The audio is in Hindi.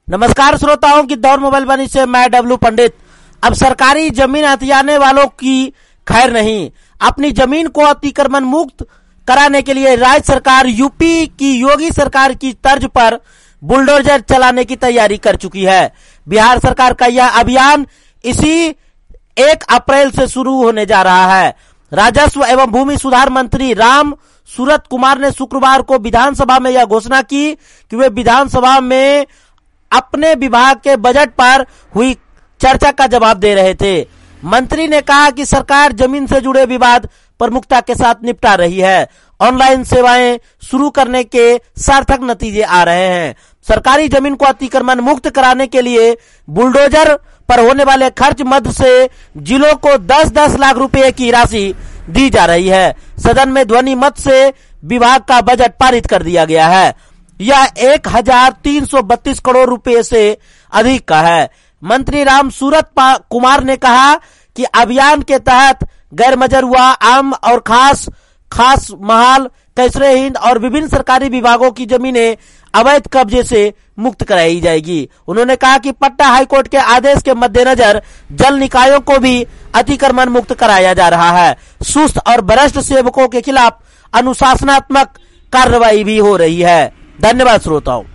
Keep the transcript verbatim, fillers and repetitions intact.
नमस्कार श्रोताओं की दौर मोबाइल बनी से मैं डब्लू पंडित। अब सरकारी जमीन हथियाने वालों की खैर नहीं। अपनी जमीन को अतिक्रमण मुक्त कराने के लिए राज्य सरकार यूपी की योगी सरकार की तर्ज पर बुलडोजर चलाने की तैयारी कर चुकी है। बिहार सरकार का यह अभियान इसी एक अप्रैल से शुरू होने जा रहा है। राजस्व एवं भूमि सुधार मंत्री राम सूरत कुमार ने शुक्रवार को विधानसभा में यह घोषणा की कि वे विधानसभा में अपने विभाग के बजट पर हुई चर्चा का जवाब दे रहे थे। मंत्री ने कहा कि सरकार जमीन से जुड़े विवाद प्रमुखता के साथ निपटा रही है। ऑनलाइन सेवाएं शुरू करने के सार्थक नतीजे आ रहे हैं। सरकारी जमीन को अतिक्रमण मुक्त कराने के लिए बुलडोजर पर होने वाले खर्च मद से जिलों को दस दस लाख रुपए की राशि दी जा रही है। सदन में ध्वनि मत से विभाग का बजट पारित कर दिया गया है। यह एक हजार तीन सौ बत्तीस करोड़ रुपए से अधिक का है। मंत्री राम सूरत कुमार ने कहा कि अभियान के तहत गैर मजरूआ आम और खास खास महाल कैसरे हिंद और विभिन्न सरकारी विभागों की जमीनें अवैध कब्जे से मुक्त कराई जाएगी। उन्होंने कहा कि पटना हाईकोर्ट के आदेश के मद्देनजर जल निकायों को भी अतिक्रमण मुक्त कराया जा रहा है। सुस्त और भ्रष्ट सेवकों के खिलाफ अनुशासनात्मक कार्रवाई भी हो रही है। धन्यवाद श्रोताओं।